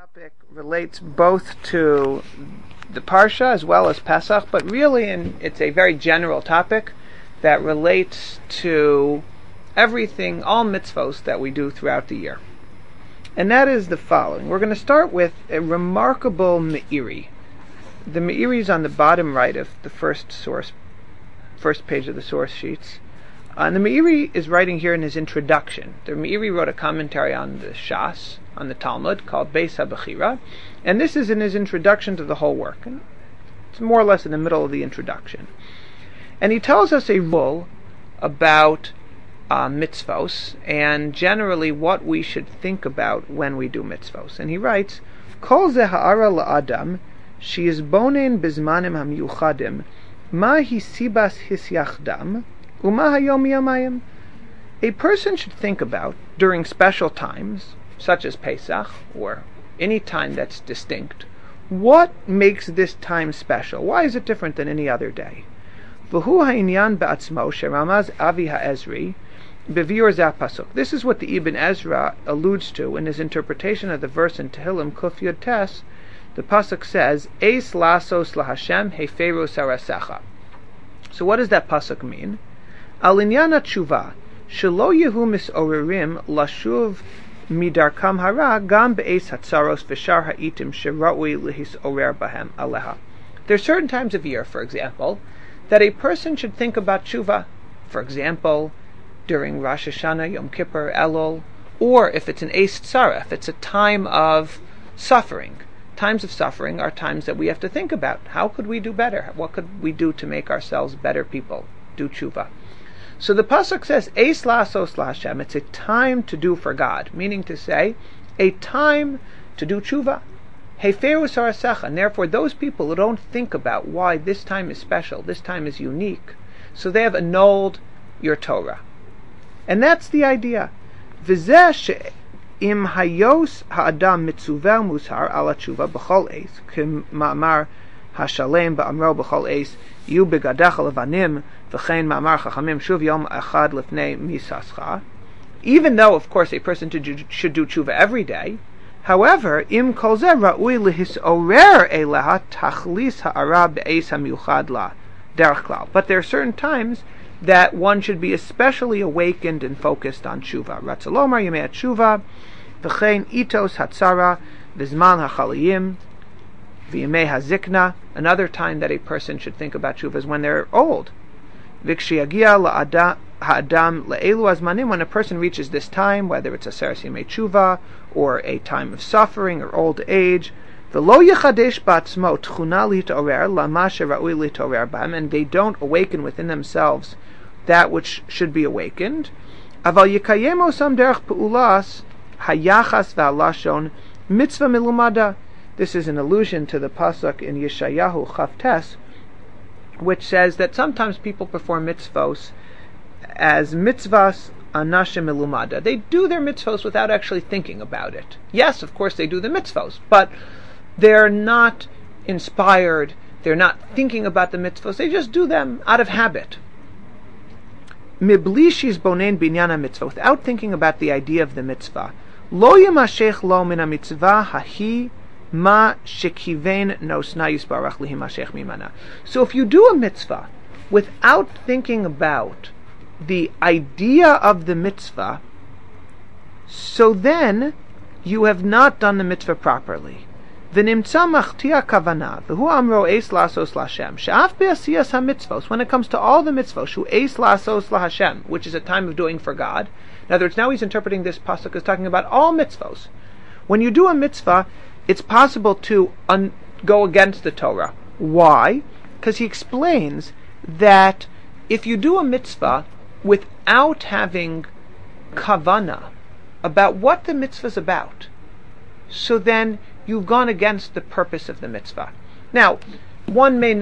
topic relates both to the Parsha as well as Pesach, but really it's a very general topic that relates to everything, all mitzvos that we do throughout the year. And that is the following. We're going to start with a remarkable Meiri. The Meiri is on the bottom right of the first page of the source sheets. And the Meiri is writing here in his introduction. The Meiri wrote a commentary on the Shas, on the Talmud, called Beis HaBechira, and this is in his introduction to the whole work. And it's more or less in the middle of the introduction. And he tells us a rule about mitzvos, and generally what we should think about when we do mitzvos. And he writes, Kol ze ha'ara la'adam, she'izbonen bizmanim ha'miyuchadim, ma hi sibas hisyachdam, uma hayom yamayim. A person should think about, during special times, such as Pesach, or any time that's distinct, what makes this time special? Why is it different than any other day? V'hu ha'inyan ba'atzmo sheramaz Avi ha'ezri b'viur zeh pasuk. This is what the Ibn Ezra alludes to in his interpretation of the verse in Tehillim Kuf Yud Tes. The pasuk says, Eis lasos laHashem heferu sarasecha. So what does that pasuk mean? Al inyan ha'tshuva shelo yehu misorerim lashuv midarkam hara gam be'es hatzaros v'shar ha'itim shera'ui lehisorer bahem aleha. There are certain times of year, for example, that a person should think about tshuva. For example, during Rosh Hashanah, Yom Kippur, Elul, or if it's an Eis Tzara, if it's a time of suffering. Times of suffering are times that we have to think about. How could we do better? What could we do to make ourselves better people? Do tshuva. So the pasuk says, Eis lasos laHashem. It's a time to do for God, meaning to say, a time to do tshuva. Heferu sarasecha. And therefore, those people who don't think about why this time is special, this time is unique, so they have annulled your Torah. And that's the idea. V'zeh she'im hayos ha'adam mitzuvel muzhar ala tshuva b'chol eis, k'ma'amar hashalem ba'amro b'chol eis, yu begadecha levanim, v'chein ma'amar chachamim shuv yom echad lefnei misascha. Even though, of course, a person should do tshuva every day, however, im kol zeh ra'ui lehisorer eleha tachlis ha'ara be'eis ha'miuchad la derech klal. But there are certain times that one should be especially awakened and focused on tshuva. Ratzalomar yemei tshuva, v'chein itos hatzara, v'zman ha'chalayim, v'yemei hazikna. Another time that a person should think about tshuva is when they're old. V'kshiyagia ha'adam le'elu azmanim, when a person reaches this time, whether it's a seres yemei tshuva, or a time of suffering, or old age, v'lo yechadesh ba'atzmo tchuna litorer lama shera'ui litorer b'hem, and they don't awaken within themselves that which should be awakened. Aval yikayem osam derech pe'ulas hayachas v'alashon mitzvah milumada. This is an allusion to the pasuk in Yeshayahu Chaf Tes, which says that sometimes people perform mitzvos as mitzvahs anashim milumada. They do their mitzvos without actually thinking about it. Yes, of course they do the mitzvos, but they're not inspired, they're not thinking about the mitzvos, they just do them out of habit. Mibli shizbonen binyan ha-mitzvah, without thinking about the idea of the mitzvah. Lo yemashech lo min ha-mitzvah hahi ma shekiven nosna yisbarach lihimashech mimana. So if you do a mitzvah without thinking about the idea of the mitzvah, so then you have not done the mitzvah properly. V'nimtza machtia kavana v'hu amro eis lasos laHashem she'af be'asiyas ha-mitzvos. When it comes to all the mitzvos, shu eis lasos laHashem, which is a time of doing for God. In other words, now he's interpreting this pasuk as talking about all mitzvos. When you do a mitzvah, it's possible to go against the Torah. Why? Because he explains that if you do a mitzvah without having kavana about what the mitzvah is about, so then you've gone against the purpose of the mitzvah. Now, one may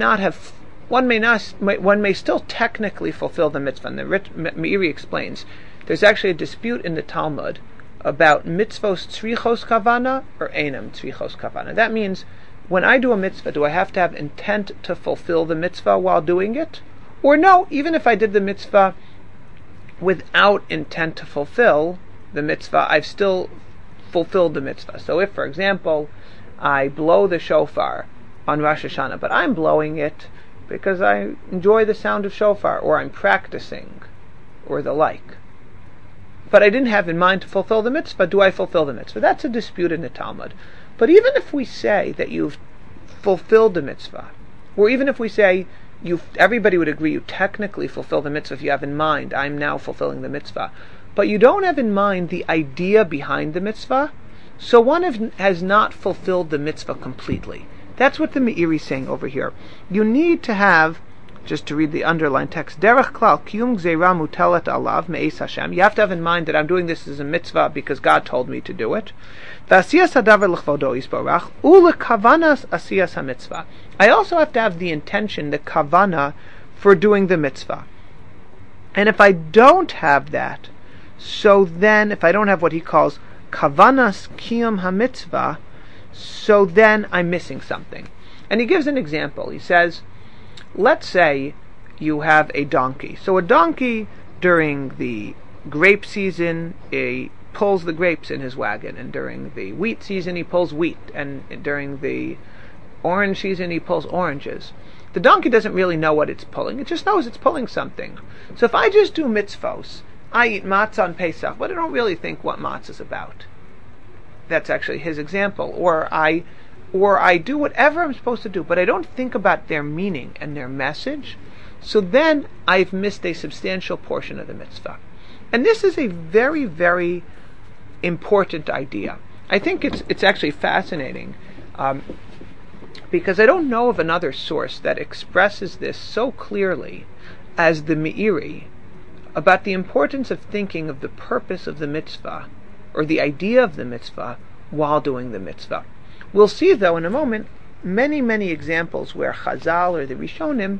still technically fulfill the mitzvah. And the Meiri explains there's actually a dispute in the Talmud about mitzvos tzrichos kavana or einam tzrichos kavana. That means when I do a mitzvah, do I have to have intent to fulfill the mitzvah while doing it? Or no, even if I did the mitzvah without intent to fulfill the mitzvah, I've still fulfilled the mitzvah. So if, for example, I blow the shofar on Rosh Hashanah, but I'm blowing it because I enjoy the sound of shofar, or I'm practicing, or the like, but I didn't have in mind to fulfill the mitzvah, do I fulfill the mitzvah? That's a dispute in the Talmud. But even if we say that you've fulfilled the mitzvah, or even if we say everybody would agree you technically fulfill the mitzvah if you have in mind, I'm now fulfilling the mitzvah, but you don't have in mind the idea behind the mitzvah, so one has not fulfilled the mitzvah completely. That's what the Meiri is saying over here. You need to have, just to read the underlined text, Derech klal kiyum gzeira mutelet alav me'es Hashem. You have to have in mind that I'm doing this as a mitzvah because God told me to do it. V'asiyas hadavar l'chvodo yisborach u'lekavanas asiyas hamitzvah. I also have to have the intention, the kavana, for doing the mitzvah. And if I don't have that, so then if I don't have what he calls kavanas kiyum hamitzvah, so then I'm missing something. And he gives an example. He says, let's say you have a donkey. So a donkey, during the grape season, he pulls the grapes in his wagon, and during the wheat season he pulls wheat, and during the orange season he pulls oranges. The donkey doesn't really know what it's pulling, it just knows it's pulling something. So if I just do mitzvos, I eat matzah on Pesach, but I don't really think what matzah is about. That's actually his example. Or I do whatever I'm supposed to do, but I don't think about their meaning and their message, so then I've missed a substantial portion of the mitzvah. And this is a very, very important idea. I think it's actually fascinating, because I don't know of another source that expresses this so clearly as the Meiri, about the importance of thinking of the purpose of the mitzvah, or the idea of the mitzvah, while doing the mitzvah. We'll see, though, in a moment, many, many examples where Chazal or the Rishonim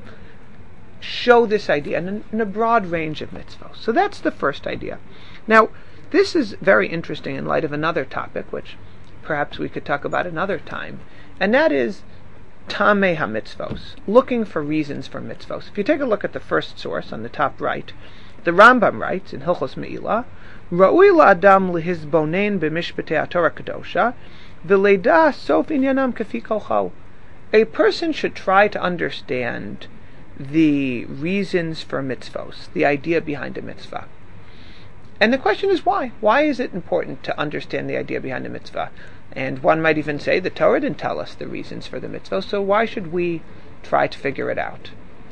show this idea in a broad range of mitzvahs. So that's the first idea. Now, this is very interesting in light of another topic, which perhaps we could talk about another time, and that is Tamei HaMitzvos, looking for reasons for mitzvos. If you take a look at the first source on the top right, the Rambam writes in Hilchos Me'ilah, Ra'ui la'adam lehizbonen b'mishpatei HaTorah Kadosha, v'leida sof inyanam kafi kolcho. A person should try to understand the reasons for mitzvos, the idea behind a mitzvah. And the question is why? Why is it important to understand the idea behind a mitzvah? And one might even say the Torah didn't tell us the reasons for the mitzvah, so why should we try to figure it out?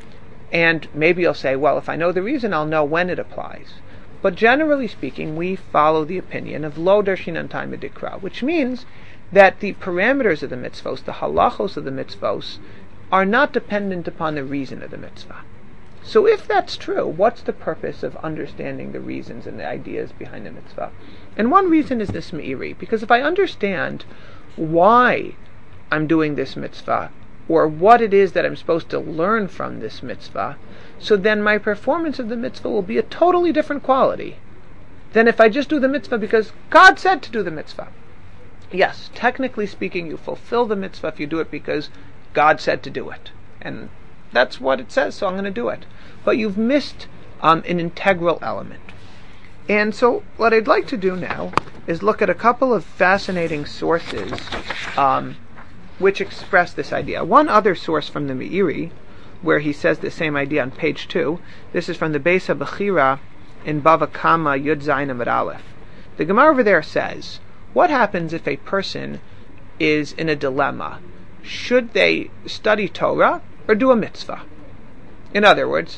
And maybe you'll say, well, if I know the reason, I'll know when it applies. But generally speaking, we follow the opinion of lo darshinan taima dikra, which means that the parameters of the mitzvos, the halachos of the mitzvos, are not dependent upon the reason of the mitzvah. So if that's true, what's the purpose of understanding the reasons and the ideas behind the mitzvah? And one reason is this Meiri, because if I understand why I'm doing this mitzvah, or what it is that I'm supposed to learn from this mitzvah, so then my performance of the mitzvah will be a totally different quality than if I just do the mitzvah because God said to do the mitzvah. Yes, technically speaking, you fulfill the mitzvah if you do it because God said to do it. And that's what it says, so I'm going to do it. But you've missed an integral element. And so what I'd like to do now is look at a couple of fascinating sources which express this idea. One other source from the Meiri, where he says the same idea on page 2, this is from the Beis HaBechira in Bava Kama Yud Zayin Amud Aleph. The Gemara over there says, what happens if a person is in a dilemma? Should they study Torah or do a mitzvah? In other words,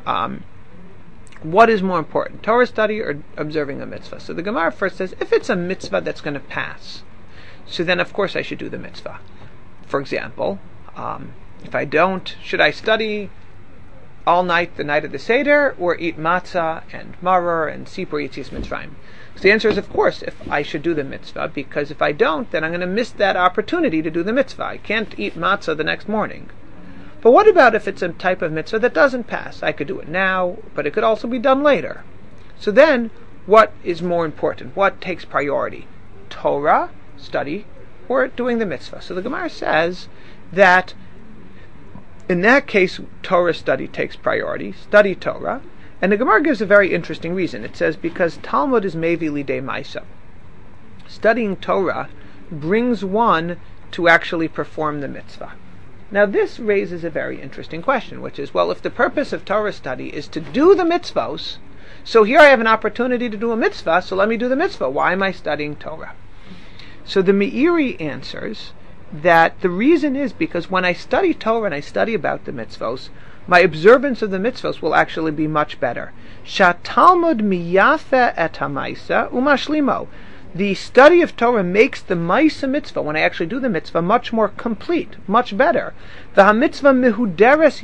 what is more important, Torah study or observing a mitzvah? So the Gemara first says, if it's a mitzvah that's going to pass, so then of course I should do the mitzvah. For example, if I don't, should I study all night the night of the Seder, or eat matzah and maror and sipur yitzias Mitzrayim? So the answer is, of course, if I should do the mitzvah, because if I don't, then I'm going to miss that opportunity to do the mitzvah. I can't eat matzah the next morning. But what about if it's a type of mitzvah that doesn't pass? I could do it now, but it could also be done later. So then, what is more important? What takes priority? Torah, study, or doing the mitzvah? So the Gemara says that in that case, Torah study takes priority. Study Torah. And the Gemara gives a very interesting reason. It says, because Talmud is mevi lidei maisa. studying Torah brings one to actually perform the mitzvah. Now this raises a very interesting question, which is, well, if the purpose of Torah study is to do the mitzvos, so here I have an opportunity to do a mitzvah, so let me do the mitzvah. Why am I studying Torah? So the Meiri answers that the reason is because when I study Torah and I study about the mitzvos, my observance of the mitzvos will actually be much better. Shatalmud miyafe et hamaisa umashlimo. The study of Torah makes the Maisa mitzvah, when I actually do the mitzvah, much more complete, much better. The mitzvah mehuderes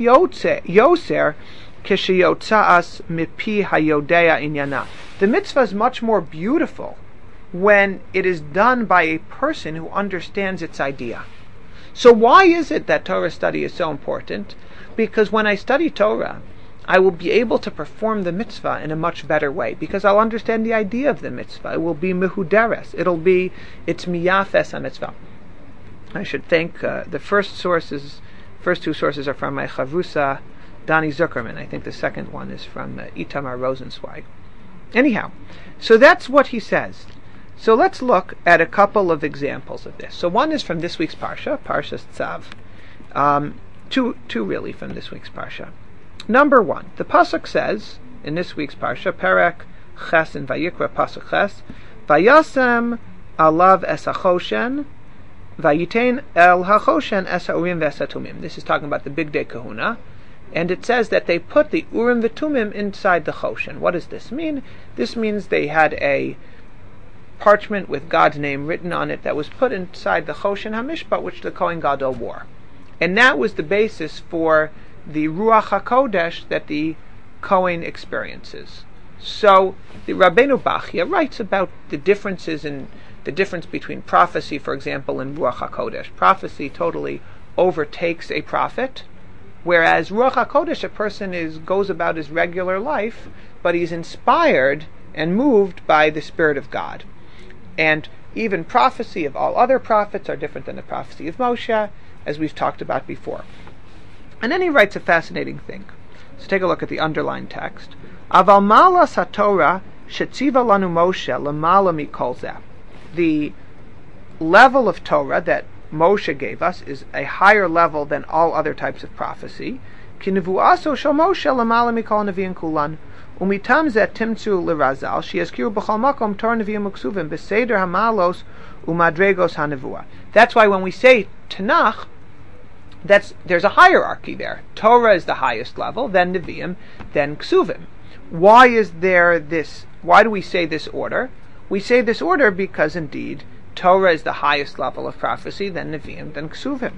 yoser kisheyotza'as mipi hayodea inyana. The mitzvah is much more beautiful when it is done by a person who understands its idea. So why is it that Torah study is so important? Because when I study Torah, I will be able to perform the mitzvah in a much better way, because I'll understand the idea of the mitzvah. It will be mehuderes. It's miyafes ha-mitzvah. I should think the first two sources are from my chavrusa, Dani Zuckerman. I think the second one is from Itamar Rosenzweig. Anyhow, so that's what he says. So let's look at a couple of examples of this. So one is from this week's Parsha, Parshas Tzav. Two really from this week's Parsha. Number one, the pasuk says in this week's parsha, Perek Ches in Vayikra, pasuk Ches, Vayasem alav es hachoshen, Vayitein el hachoshen es ha'urim v'es ha'tumim. This is talking about the big day kahuna, and it says that they put the urim v'tumim inside the choshen. What does this mean? This means they had a parchment with God's name written on it that was put inside the choshen hamishpat, which the Kohen Gadol wore, and that was the basis for the Ruach HaKodesh that the Kohen experiences. So the Rabbeinu Bachya writes about the difference between prophecy, for example, and Ruach HaKodesh. Prophecy totally overtakes a prophet, whereas Ruach HaKodesh, a person goes about his regular life, but he's inspired and moved by the Spirit of God. And even prophecy of all other prophets are different than the prophecy of Moshe, as we've talked about before. And then he writes a fascinating thing. So take a look at the underlined text. Aval malas haTorah shetziva lanu Moshe lemala mikol zeh. The level of Torah that Moshe gave us is a higher level than all other types of prophecy. Ki nevuaso shel Moshe lemala mikol neviim kulan. Umitam zeh timtzu lerazal sheyaskiru b'chol makom Torah neviim uksuvim beseder hamalos umadregos hanevua. That's why when we say Tanakh, there's a hierarchy there. Torah is the highest level, then Nevi'im, then Ksuvim. Why is there this? Why do we say this order? We say this order because indeed Torah is the highest level of prophecy, then Nevi'im, then Ksuvim.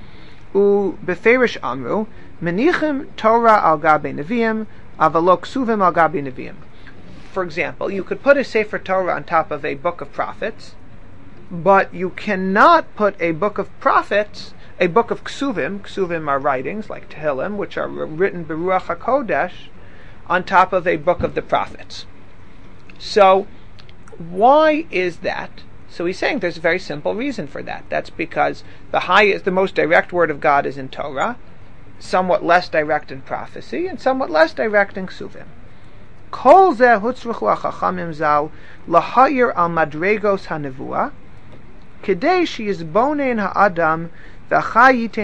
U beferish amru menichim Torah al gabe Nevi'im avalo Ksuvim al gabe Nevi'im. For example, you could put a Sefer Torah on top of a book of prophets, but you cannot put a book of prophets. A book of Ksuvim are writings like Tehillim, which are written Beruach HaKodesh, on top of a book of the prophets. So, why is that? So he's saying there's a very simple reason for that. That's because the most direct word of God is in Torah, somewhat less direct in prophecy, and somewhat less direct in Ksuvim. Kol zeh hutzruchu hachachamim zal lahayir al madregos hanevua, kedei sheyizbonein ha'adam. This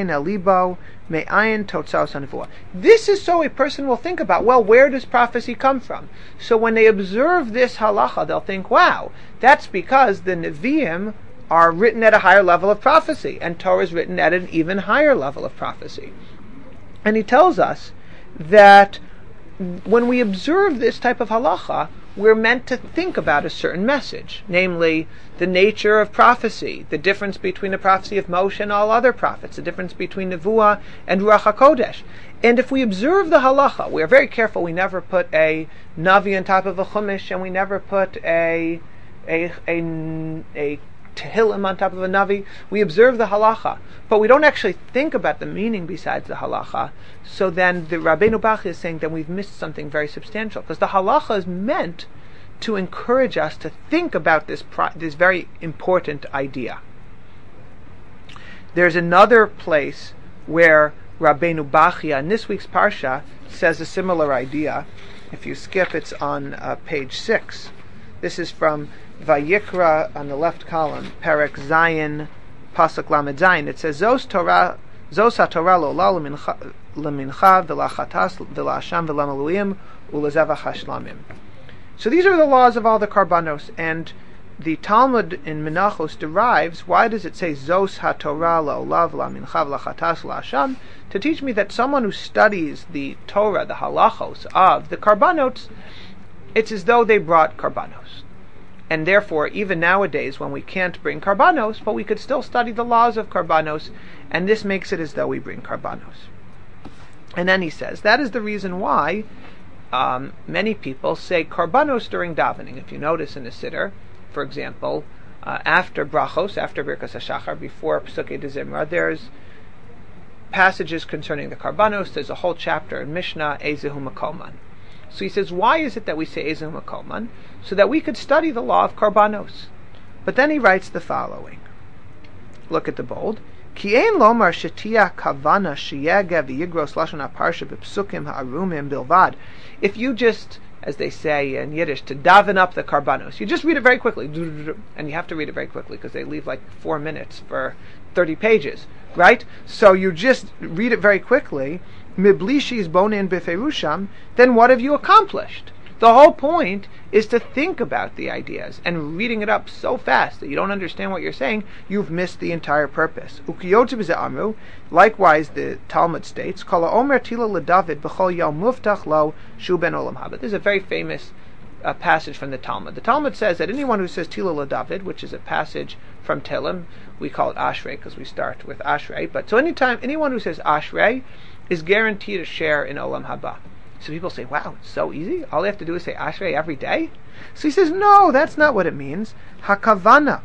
is so a person will think about, well, where does prophecy come from? So when they observe this halacha, they'll think, wow, that's because the Nevi'im are written at a higher level of prophecy, and Torah is written at an even higher level of prophecy. And he tells us that when we observe this type of halacha, we're meant to think about a certain message, namely the nature of prophecy, the difference between the prophecy of Moshe and all other prophets, the difference between Nevuah and Ruach HaKodesh. And if we observe the halacha, we are very careful. We never put a Navi on top of a Chumash, and we never put a Tehillim on top of a Navi. We observe the halacha, but we don't actually think about the meaning besides the halacha. So then the Rabbeinu Bachya is saying that we've missed something very substantial, because the halacha is meant to encourage us to think about this very important idea. There's another place where Rabbeinu Bachya in this week's Parsha says a similar idea. If you skip, it's on page 6. This is from Vayikra on the left column, Perek Zayin, Pasuk Lamed Zayin. It says, Zos HaTorah lo la lemincha v'lachatas v'la'asham v'lamaluim u'lezevach hashlamim. So these are the laws of all the karbanos, and the Talmud in Menachos derives, why does it say Zos HaTorah lo la v'lamincha v'lachatas v'la'asham? To teach me that someone who studies the Torah, the halachos of the karbanos, it's as though they brought karbanos. And therefore, even nowadays, when we can't bring karbanos, but we could still study the laws of karbanos, and this makes it as though we bring karbanos. And then he says, that is the reason why many people say karbanos during davening. If you notice in the Siddur, for example, after brachos, after Birkas HaShachar, before Psukei de Zimra, there's passages concerning the karbanos. There's a whole chapter in Mishnah, Ezehu Makoman. So he says, why is it that we say Ezehu Makoman? So that we could study the law of karbanos. But then he writes the following. Look at the bold. Ki ein lomar shetia kavana sheyega v'yigros lashon haparsha b'psukim ha'arumim bilvad. If you just, as they say in Yiddish, to daven up the karbanos, you just read it very quickly, and you have to read it very quickly because they leave like 4 minutes for 30 pages, right? So you just read it very quickly, miblishis bonin beferusham, then what have you accomplished? The whole point is to think about the ideas, and reading it up so fast that you don't understand what you're saying, you've missed the entire purpose. Likewise, the Talmud states, Kala omer tila leDavid b'chol yom muftach lo shu ben olam haba. This is a very famous passage from the Talmud. The Talmud says that anyone who says tila leDavid, which is a passage from Tehillim, we call it Ashrei because we start with Ashrei, but so anyone who says Ashrei is guaranteed a share in olam haba. So people say, wow, it's so easy. All they have to do is say Ashrei every day? So he says, no, that's not what it means. Hakavana.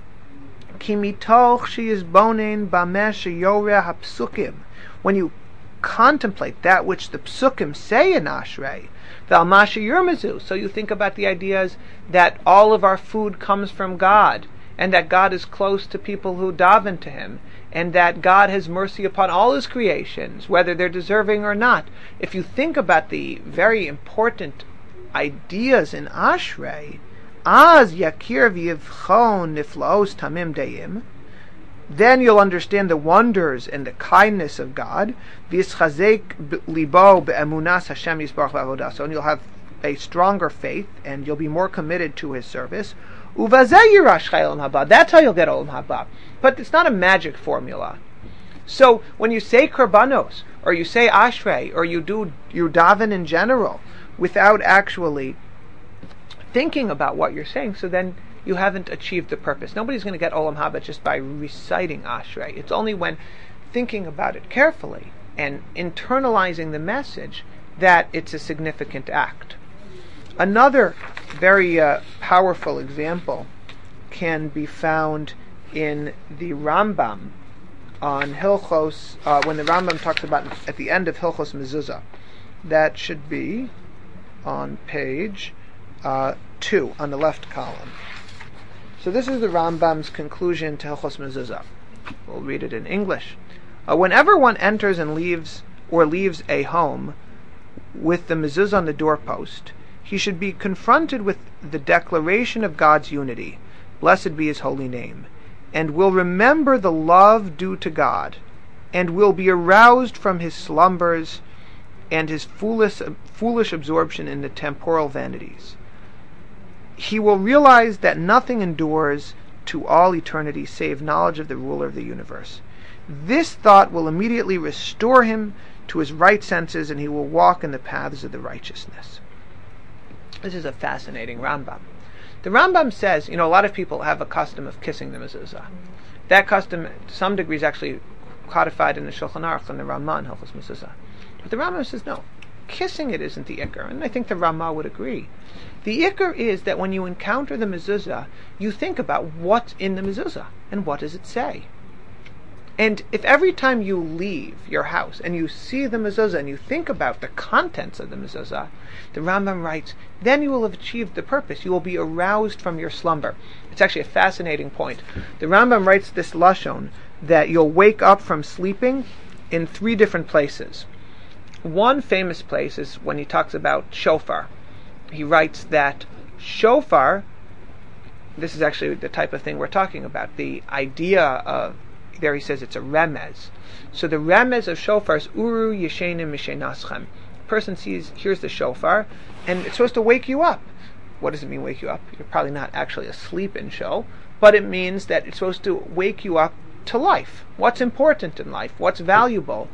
Ki mitoch sheyizbonen bameh sheyoreh hapsukim. When you contemplate that which the psukim say in Ashrei, v'al ma sheyirmezu. So you think about the ideas that all of our food comes from God, and that God is close to people who daven to Him, and that God has mercy upon all His creations, whether they're deserving or not. If you think about the very important ideas in Ashrei, Az yakir v'yivchon niflaos tamim deim, then you'll understand the wonders and the kindness of God. V'yischazek libo be'emunas Hashem yisbarach v'avodaso, and you'll have a stronger faith, and you'll be more committed to His service. Uvazeh yirash olam haba. That's how you'll get olam haba. But it's not a magic formula. So when you say karbanos, or you say ashrei, or you daven in general, without actually thinking about what you're saying, so then you haven't achieved the purpose. Nobody's going to get olam haba just by reciting ashrei. It's only when thinking about it carefully and internalizing the message that it's a significant act. Another very powerful example can be found in the Rambam on Hilchos, when the Rambam talks about at the end of Hilchos Mezuzah. That should be on page 2 on the left column. So this is the Rambam's conclusion to Hilchos Mezuzah. We'll read it in English. Whenever one enters and leaves a home with the mezuzah on the doorpost, he should be confronted with the declaration of God's unity, blessed be His holy name, and will remember the love due to God, and will be aroused from his slumbers and his foolish absorption in the temporal vanities. He will realize that nothing endures to all eternity save knowledge of the ruler of the universe. This thought will immediately restore him to his right senses, and he will walk in the paths of the righteousness. This is a fascinating Rambam. The Rambam says, a lot of people have a custom of kissing the mezuzah. That custom, to some degree, is actually codified in the Shulchan Aruch and the Ramah in Hilchos Mezuzah. But the Rambam says, no, kissing it isn't the ikar, and I think the Ramah would agree. The ikar is that when you encounter the mezuzah, you think about what's in the mezuzah, and what does it say. And if every time you leave your house and you see the mezuzah and you think about the contents of the mezuzah, the Rambam writes, then you will have achieved the purpose. You will be aroused from your slumber. It's actually a fascinating point. The Rambam writes this lashon that you'll wake up from sleeping in 3 different places. One famous place is when he talks about shofar. He writes that shofar this is actually the type of thing we're talking about. The idea of, there he says it's a remez. So the remez of shofar is uru yeshenim mishenaschem. Person hears the shofar, and it's supposed to wake you up. What does it mean, wake you up? You're probably not actually asleep in show, but it means that it's supposed to wake you up to life. What's important in life? What's valuable?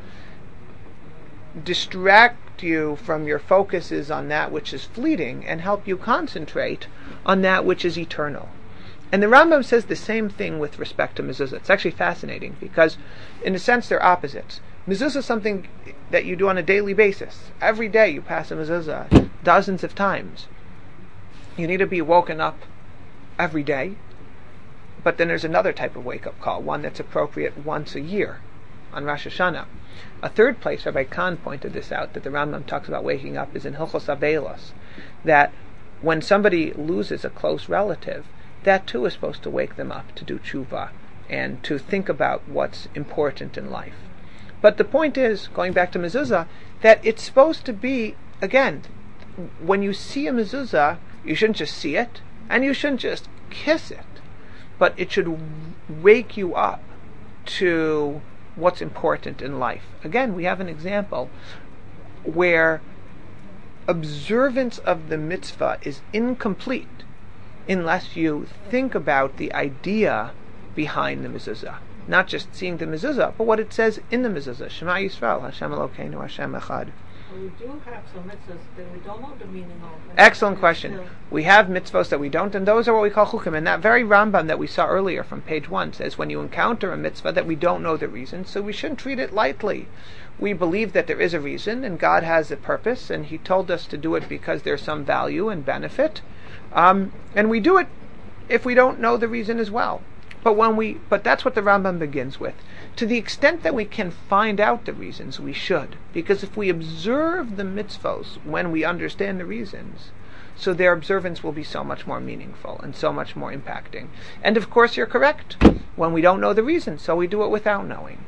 Distract you from your focuses on that which is fleeting and help you concentrate on that which is eternal. And the Rambam says the same thing with respect to mezuzah. It's actually fascinating because, in a sense, they're opposites. Mezuzah is something that you do on a daily basis. Every day you pass a mezuzah dozens of times. You need to be woken up every day. But then there's another type of wake-up call, one that's appropriate once a year, on Rosh Hashanah. A third place, Rabbi Kahn pointed this out, that the Rambam talks about waking up is in Hilchos Avelos, that when somebody loses a close relative, that too is supposed to wake them up to do tshuva and to think about what's important in life. But the point is, going back to mezuzah, that it's supposed to be, again, when you see a mezuzah, you shouldn't just see it, and you shouldn't just kiss it, but it should wake you up to what's important in life. Again, we have an example where observance of the mitzvah is incomplete unless you think about the idea behind the mezuzah. Not just seeing the mezuzah, but what it says in the mezuzah. Shema Yisrael, Hashem Elokeinu, Hashem Echad. We do have some mitzvahs that we don't know the meaning of. Excellent question. We have mitzvahs that we don't, and those are what we call chukim. And that very Rambam that we saw earlier from page 1 says when you encounter a mitzvah that we don't know the reason, so we shouldn't treat it lightly. We believe that there is a reason, and God has a purpose, and He told us to do it because there's some value and benefit. And we do it if we don't know the reason as well. But that's what the Rambam begins with. To the extent that we can find out the reasons, we should. Because if we observe the mitzvos when we understand the reasons, so their observance will be so much more meaningful and so much more impacting. And of course you're correct. When we don't know the reason, so we do it without knowing.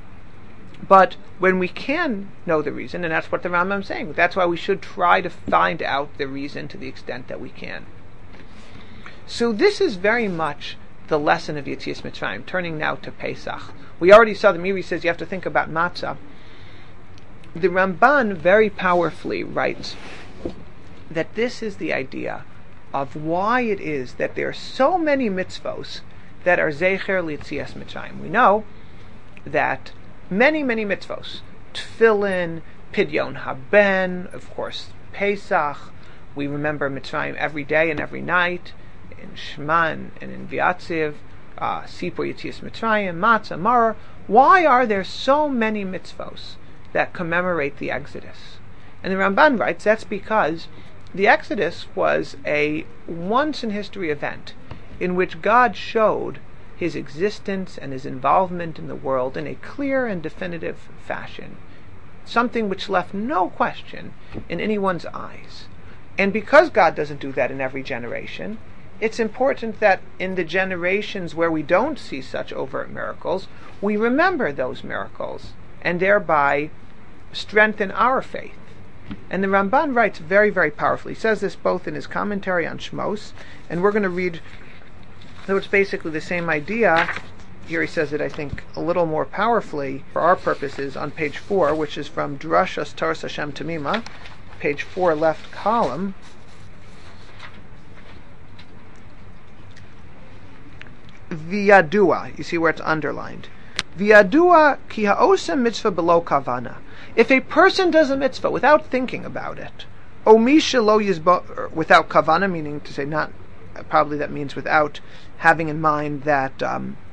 But when we can know the reason, and that's what the Rambam is saying, that's why we should try to find out the reason to the extent that we can. So this is very much the lesson of Yetzias Mitzrayim. Turning now to Pesach. We already saw the Miri says you have to think about matzah. The Ramban very powerfully writes that this is the idea of why it is that there are so many mitzvos that are Zecher L'Yetzias Mitzrayim. We know that many mitzvos, Tefillin, Pidyon Haben, of course Pesach, we remember Mitzrayim every day and every night, in Shman and in V'yatziv, Sipur Yetzias Mitzrayim, Matzah, Maror. Why are there so many mitzvos that commemorate the Exodus? And the Ramban writes that's because the Exodus was a once-in-history event in which God showed His existence and His involvement in the world in a clear and definitive fashion, something which left no question in anyone's eyes. And because God doesn't do that in every generation, it's important that in the generations where we don't see such overt miracles, we remember those miracles and thereby strengthen our faith. And the Ramban writes very, very powerfully. He says this both in his commentary on Shmos, and we're going to read, though it's basically the same idea. Here he says it, I think, a little more powerfully for our purposes on page 4, which is from Drashas Toras Hashem Tamima, page 4, left column. V'yadua, you see where it's underlined. V'yadua ki ha'osem mitzvah below kavana. If a person does a mitzvah without thinking about it, o mi shelo yizbo, without kavana, meaning to say not, probably that means without having in mind that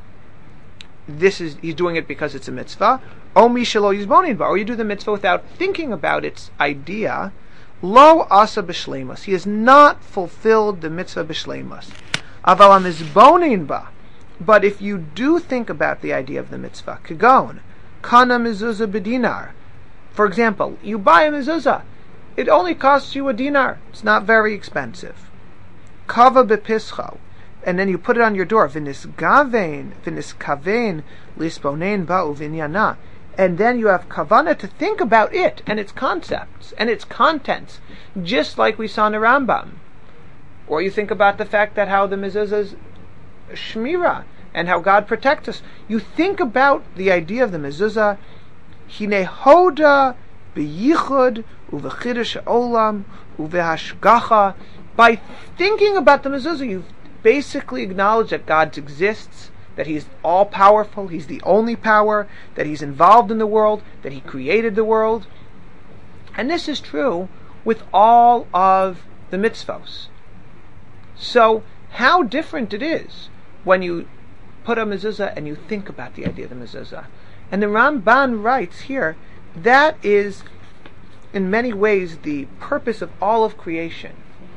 he's doing it because it's a mitzvah, o mi shelo yizbonin ba, or you do the mitzvah without thinking about its idea, lo asa b'shleimus, he has not fulfilled the mitzvah b'shleimus. Aval hamizbonin ba, but if you do think about the idea of the mitzvah, kagon, kana mezuzah b'dinar. For example, you buy a mezuzah, it only costs you a dinar. It's not very expensive. Kava bepischo, and then you put it on your door. V'niskavein lisponein ba'u v'nyana, and then you have kavana to think about it and its concepts and its contents, just like we saw in the Rambam. Or you think about the fact that how the mezuzah is shmira, and how God protects us. You think about the idea of the mezuzah, hine hoda beyichud uvechidush olam uvehashgacha. By thinking about the mezuzah, you basically acknowledge that God exists, that He's all-powerful, He's the only power, that He's involved in the world, that He created the world. And this is true with all of the mitzvos. So, how different it is when you put a mezuzah and you think about the idea of the mezuzah. And the Ramban writes here, that is in many ways the purpose of all of creation.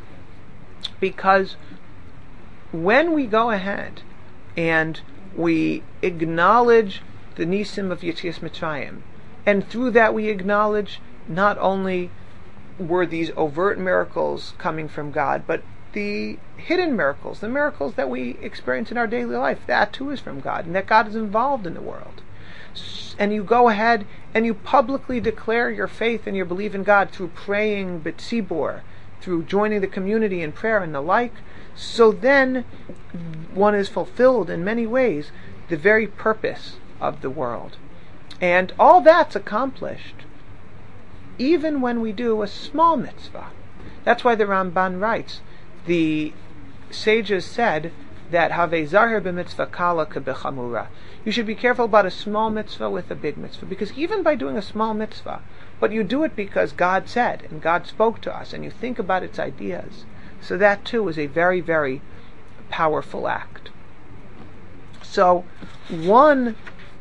Because when we go ahead and we acknowledge the Nisim of Yetzias Mitzrayim, and through that we acknowledge not only were these overt miracles coming from God, but the hidden miracles, the miracles that we experience in our daily life, that too is from God, and that God is involved in the world. And you go ahead and you publicly declare your faith and your belief in God through praying b'tzibur, through joining the community in prayer and the like. So then one is fulfilled in many ways the very purpose of the world. And all that's accomplished even when we do a small mitzvah. That's why the Ramban writes, the sages said that have zahir b'mitzvah kala kebechamura. You should be careful about a small mitzvah with a big mitzvah, because even by doing a small mitzvah, but you do it because God said and God spoke to us, and you think about its ideas, so that too is a very, very powerful act. So one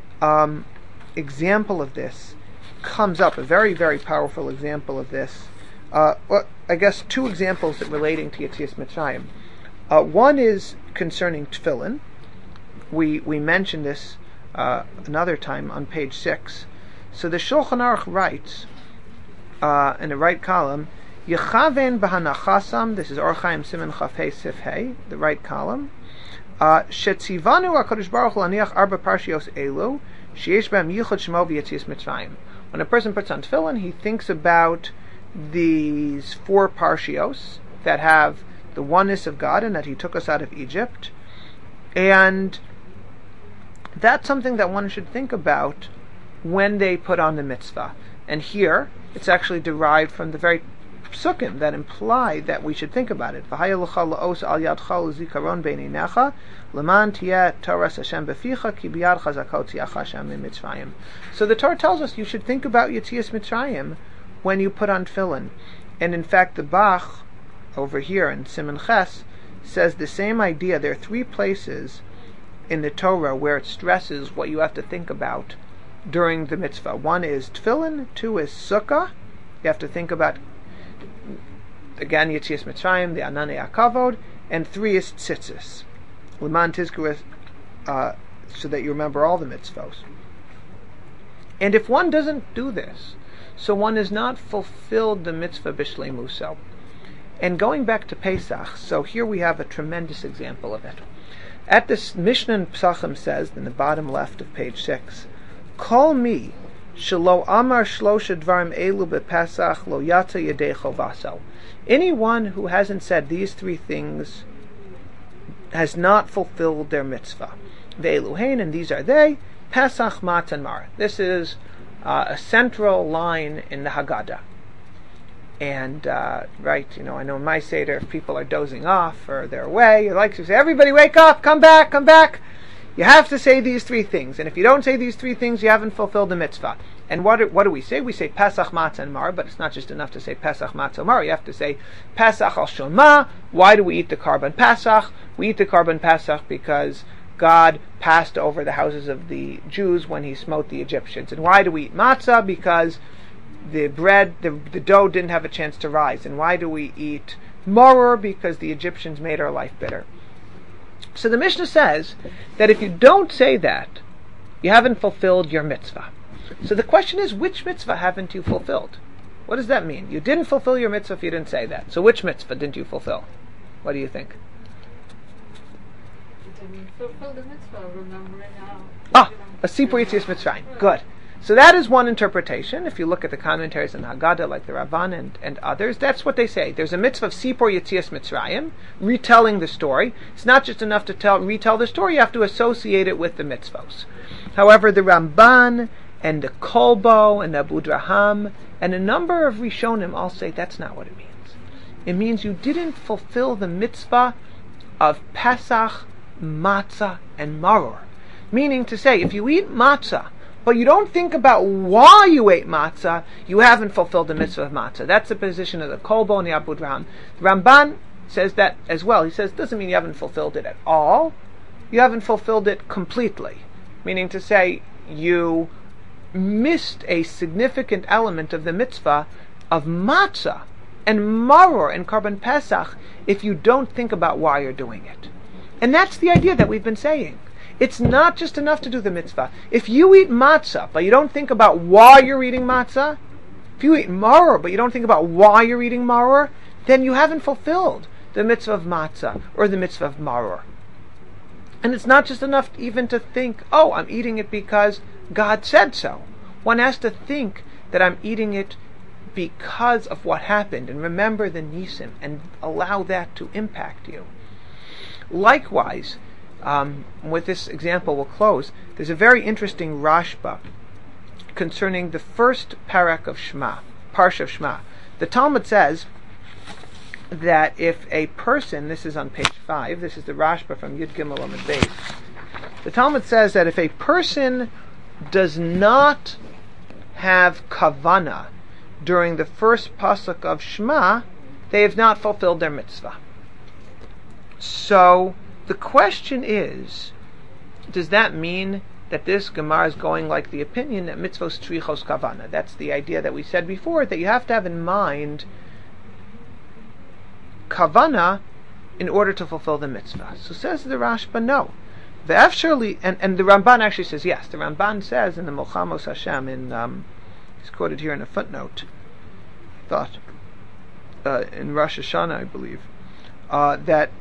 example of this comes up, a very, very powerful example of this. Well, I guess two examples that relating to Yetzias Mitzrayim. One is concerning tefillin. We mentioned this another time on page 6. So the Shulchan Aruch writes in the right column, Yechaven b'hanachasam. This is Or Chaim Siman Chaf Hei Sif Hei, the right column. Shetzivanu HaKadosh Baruch Hu laniach arba parshios elu sheyesh b'hem yichud shemo v'Yetzias Mitzrayim. When a person puts on tefillin, he thinks about these 4 parshios that have the oneness of God and that He took us out of Egypt. And that's something that one should think about when they put on the mitzvah. And here, it's actually derived from the very psukim that imply that we should think about it. So the Torah tells us you should think about Yetzias Mitzrayim when you put on tefillin. And in fact, the Bach over here in Siman Ches says the same idea. There are 3 places in the Torah where it stresses what you have to think about during the mitzvah. 1 is tefillin, 2 is sukkah. You have to think about, again, Yetzias Mitzrayim, the Ananei HaKavod, and 3 is tzitzis, L'man Tizkor, so that you remember all the mitzvos. And if one doesn't do this, so one has not fulfilled the mitzvah b'shleimuso. And going back to Pesach, so here we have a tremendous example of it. At this Mishnah in Pesachim says, in the bottom left of page 6, Kol mi shelo amar shlosha dvarim elu b'Pesach lo yata yedei chovaso. Anyone who hasn't said these 3 things has not fulfilled their mitzvah. Ve'elu hein, and these are they, Pesach, Matan, Mar. This is a central line in the Haggadah. And, right, I know in my Seder, if people are dozing off or they're away, you like to say, everybody wake up, come back, come back. You have to say these 3 things. And if you don't say these 3 things, you haven't fulfilled the mitzvah. And what do we say? We say Pesach, Matzah, and Mar, but it's not just enough to say Pesach, Matzah, Mar. You have to say Pesach al Shema. Why do we eat the Karban Pesach? We eat the Karban Pesach because God passed over the houses of the Jews when He smote the Egyptians. And why do we eat matzah? Because the bread, the dough didn't have a chance to rise. And why do we eat maror? Because the Egyptians made our life bitter. So the Mishnah says that if you don't say that, you haven't fulfilled your mitzvah. So the question is, which mitzvah haven't you fulfilled? What does that mean? You didn't fulfill your mitzvah if you didn't say that. So which mitzvah didn't you fulfill? What do you think? Fulfill the mitzvah, remembering how. A Sipur Yetzias Mitzrayim. Good. So that is one interpretation. If you look at the commentaries on Haggadah, like the Ramban and others, that's what they say. There's a mitzvah of Sipor Yetzias Mitzrayim, retelling the story. It's not just enough to retell the story, you have to associate it with the mitzvos. However, the Ramban and the Kolbo and the Abu Draham and a number of Rishonim all say that's not what it means. It means you didn't fulfill the mitzvah of Pesach, Matzah, and Maror. Meaning to say, if you eat matzah, but you don't think about why you ate matzah, you haven't fulfilled the mitzvah of matzah. That's the position of the Kolbo and the Abu Draham. The Ramban says that as well. He says, doesn't mean you haven't fulfilled it at all. You haven't fulfilled it completely. Meaning to say, you missed a significant element of the mitzvah of matzah and maror and Korban Pesach if you don't think about why you're doing it. And that's the idea that we've been saying. It's not just enough to do the mitzvah. If you eat matzah, but you don't think about why you're eating matzah, if you eat maror, but you don't think about why you're eating maror, then you haven't fulfilled the mitzvah of matzah or the mitzvah of maror. And it's not just enough even to think, oh, I'm eating it because God said so. One has to think that I'm eating it because of what happened, and remember the nisim, and allow that to impact you. Likewise, with this example we'll close, there's a very interesting Rashba concerning the first parak of Shema, Parsha of Shema. The Talmud says that if a person, this is on page 5, this is the Rashba from Yud Gimel Amud Beis, the Talmud says that if a person does not have kavana during the first pasuk of Shema, they have not fulfilled their mitzvah. So the question is, does that mean that this Gemara is going like the opinion that mitzvos tzrichos kavana? That's the idea that we said before, that you have to have in mind kavana in order to fulfill the mitzvah. So says the Rashba, no. And the Ramban actually says yes. The Ramban says in the Milchamos Hashem, he's quoted here in a footnote, in Rosh Hashanah, I believe, that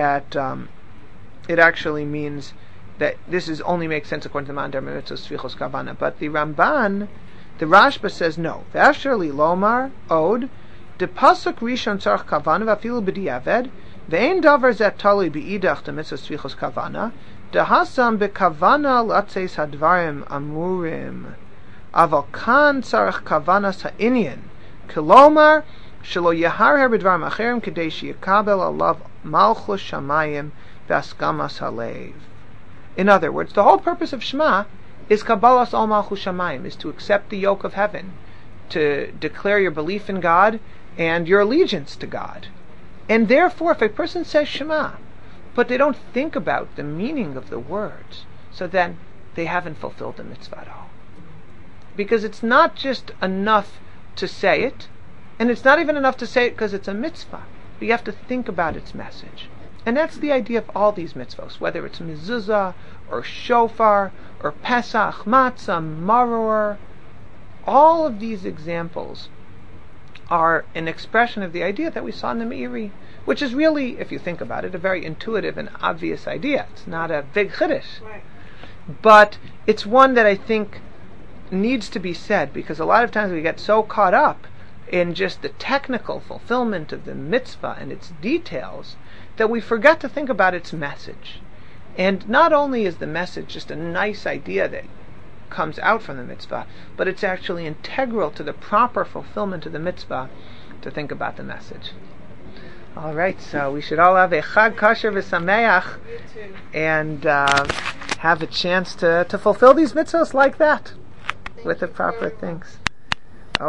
it actually means that this only makes sense according to Mandar Mitzvos Tzrichos Kavana. But the Ramban, the Rashba says no. V'afshar li lomar od de pasuk rishon tzarich kavana v'afilu b'diavad ve'ein davar zet tali b'idach de mitzvos tzrichos kavana dehasam bekavana latzeis hadvarim amurim aval kan tzarich kavana ha'inyan kilomar shelo yaharher b'dvarim acherim kedei sheyakabel alav malchus shamayim v'askamas halev. In other words, the whole purpose of Shema is Kabbalas al Malchus Shamayim, is to accept the yoke of heaven, to declare your belief in God and your allegiance to God. And therefore, if a person says Shema, but they don't think about the meaning of the words, so then they haven't fulfilled the mitzvah at all. Because it's not just enough to say it, and it's not even enough to say it because it's a mitzvah, but you have to think about its message. And that's the idea of all these mitzvos, whether it's mezuzah, or shofar, or Pesach, matzah, maror. All of these examples are an expression of the idea that we saw in the Meiri, which is really, if you think about it, a very intuitive and obvious idea. It's not a big chiddush. Right. But it's one that I think needs to be said, because a lot of times we get so caught up in just the technical fulfillment of the mitzvah and its details that we forget to think about its message. And not only is the message just a nice idea that comes out from the mitzvah, but it's actually integral to the proper fulfillment of the mitzvah to think about the message. All right, so we should all have a Chag Kosher V'Sameach and have a chance to fulfill these mitzvahs like that with the proper things.